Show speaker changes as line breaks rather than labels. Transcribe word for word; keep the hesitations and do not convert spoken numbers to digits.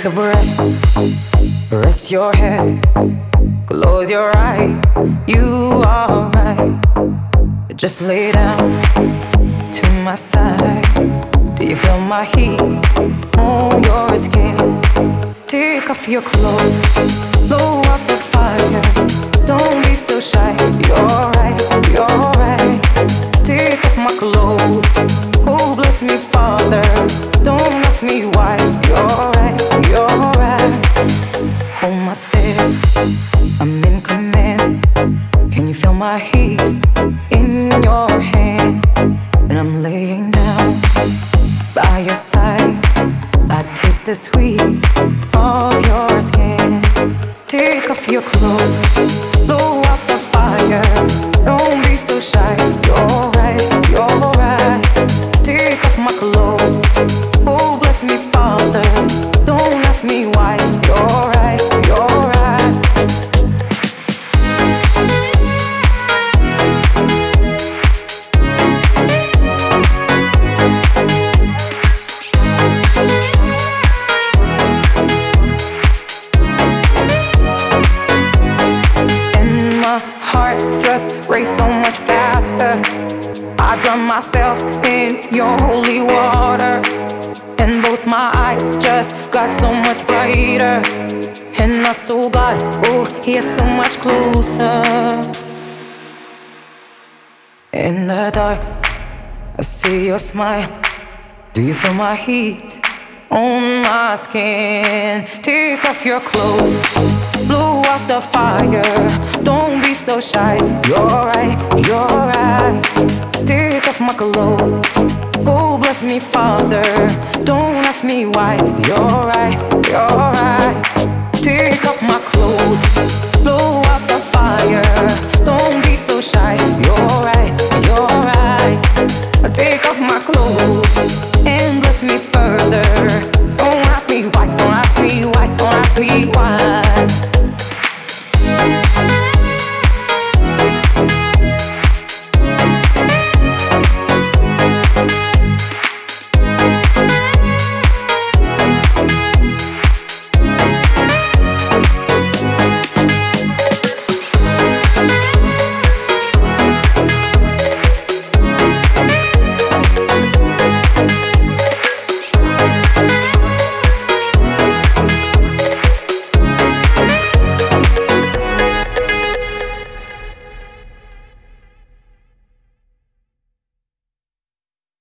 a breath, rest your head, close your eyes. You are right. Just lay down to my side. Do you feel my heat on your skin? Take off your clothes, blow up the fire. Don't be so shy. You're right, you're right. Take off my clothes. Oh, bless me, Father. Don't ask me why. You're right, you're right. Hold my step, I'm in command. Can you feel my hips in your hands? And I'm laying down by your side. I taste the sweet of your skin. Take off your clothes, blow up the fire. Don't be so shy. You're right, you're right. Take off my clothes. Oh, bless me, Father. Don't ask me why. You're right, you're right. And my heart just race so much faster. I drown myself in your holy water, and both my eyes just got so much brighter. And I saw God, oh, He is so much closer. In the dark, I see your smile. Do you feel my heat on my skin? Take off your clothes, blow out the fire. Don't be so shy. You're right, you're right. Take off my clothes. Oh, bless me, Father. Don't ask me why. You're right, you're right. Take off my clothes, blow out the fire. Don't be so shy. You're right, you're right. Take off my clothes and bless me further. Don't ask me why, don't ask me why, don't ask me why.